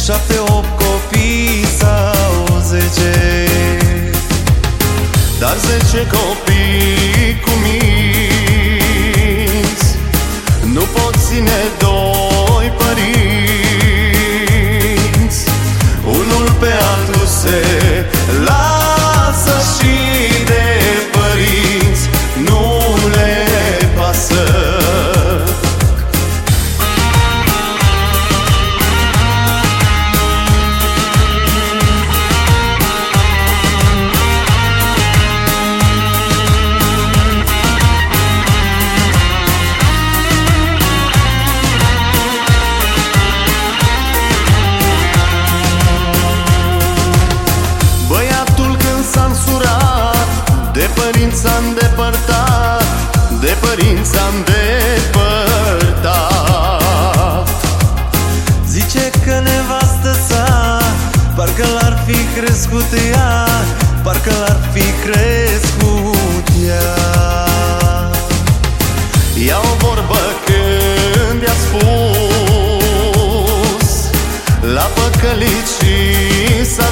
7, 8 copii sau 10, dar 10 copii cu minți nu pot ține doi părinți. Unul pe altul se lasă și de părinți nu le pasă. De părinți s-a îndepărtat, de părinți s-a îndepărtat. Zice că nevastă sa parcă l-ar fi crescut ea, parcă l-ar fi crescut ea. Ia o vorbă când i-a spus, la păcălit și s-a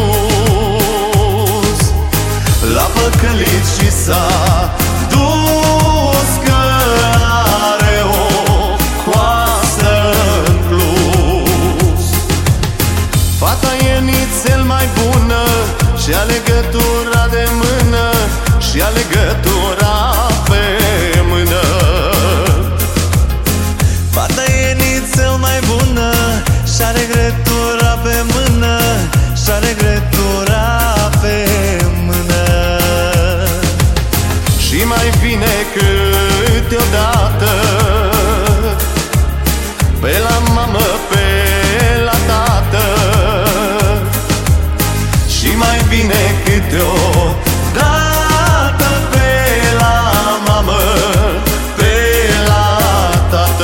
dus, la păcălit și s-a dus, că are o coastă în plus. Fata e nițel mai bună și a legătura de mână, și a legătura pe mână. Fata e nițel mai bună și a legătura pe mână, și a legătura pe mână. Și mai bine câteodată pe la mamă, pe la tată. Și mai bine câteodată pe la mamă, pe la tată.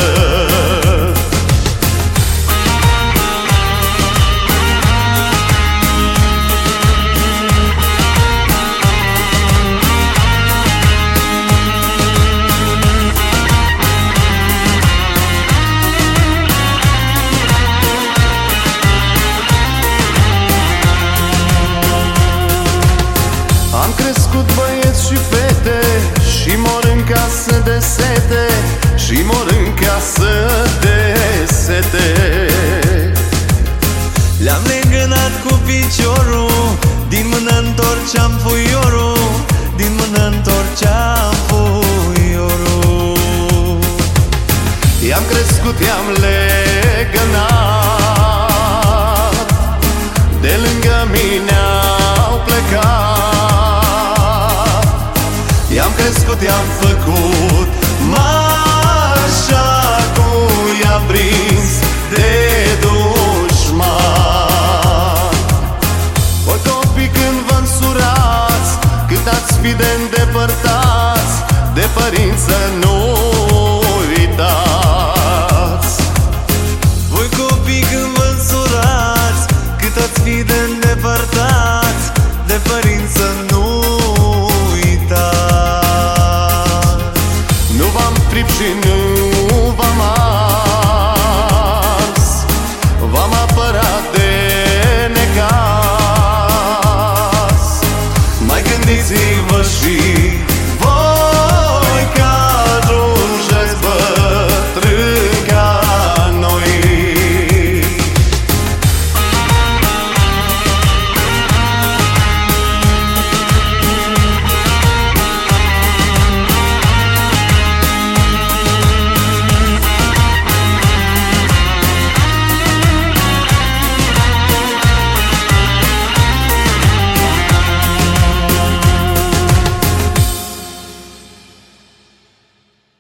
Am crescut băieți și fete și mor în casă de sete, și mor în casă de sete. Le-am legănat cu piciorul, din mână întorceam puiorul, din mână întorceam puiorul. I-am crescut, i-am legănat, de lângă mine au plecat. I-am crescut, i-am făcut mașa cu i-am prins de dușman. Voi copii, când vă însurați, cât ați fi de îndepărtați de părinți